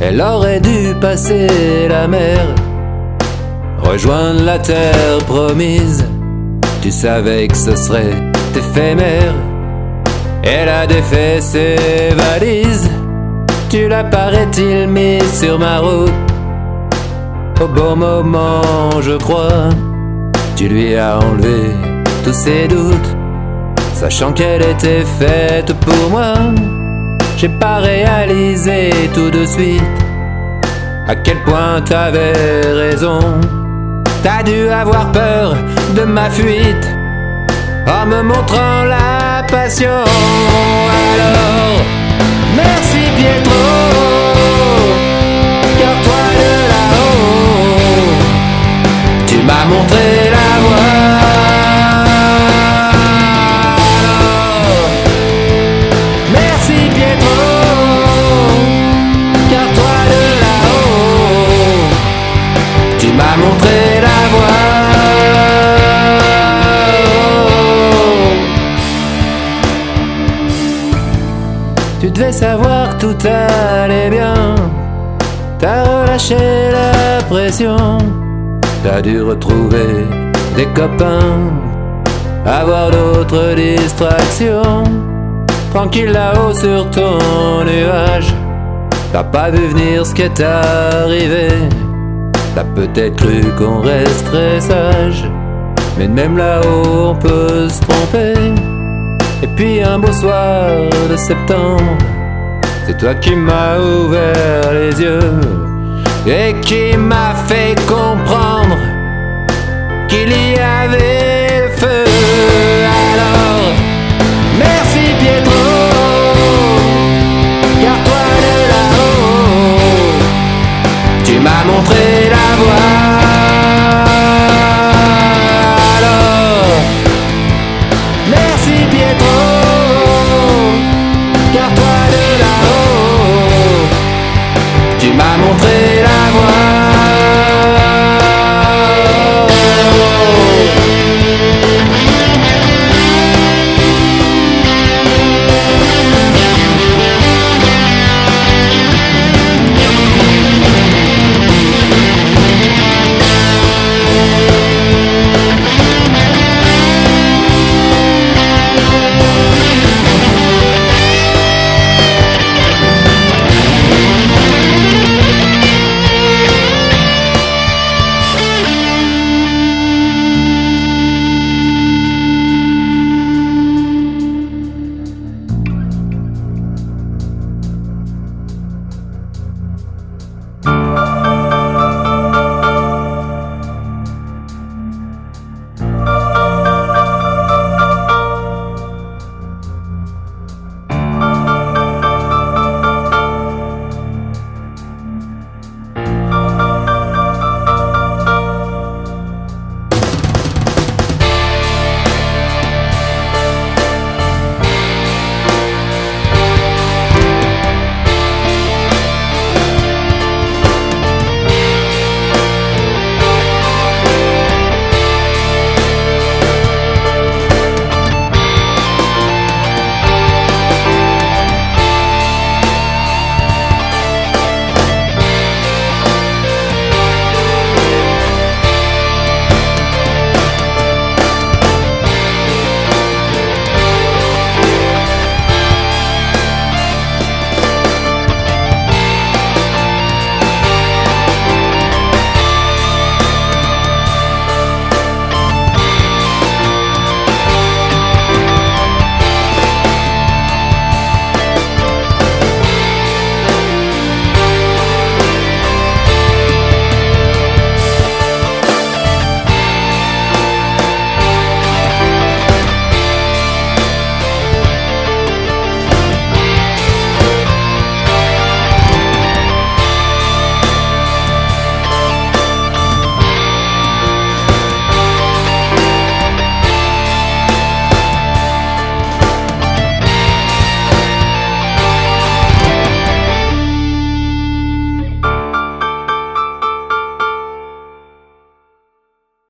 Elle aurait dû passer la mer, rejoindre la terre promise. Tu savais que ce serait éphémère. Elle a défait ses valises. Tu l'as, paraît-il, mis sur ma route au bon moment, je crois. Tu lui as enlevé tous ses doutes, sachant qu'elle était faite pour moi. J'ai pas réalisé tout de suite à quel point t'avais raison. T'as dû avoir peur de ma fuite en me montrant la passion. Alors, merci Pietro, car toi de là-haut, tu m'as montré la voie. Alors, merci Pietro, car toi de là-haut, tu m'as montré la voie. Tu devais savoir que tout allait bien. T'as relâché la pression. T'as dû retrouver des copains, avoir d'autres distractions. Tranquille là-haut sur ton nuage, t'as pas vu venir ce qui est arrivé. T'as peut-être cru qu'on resterait sage, mais même là-haut on peut se tromper. Et puis un beau soir de septembre, c'est toi qui m'as ouvert les yeux et qui m'a fait comprendre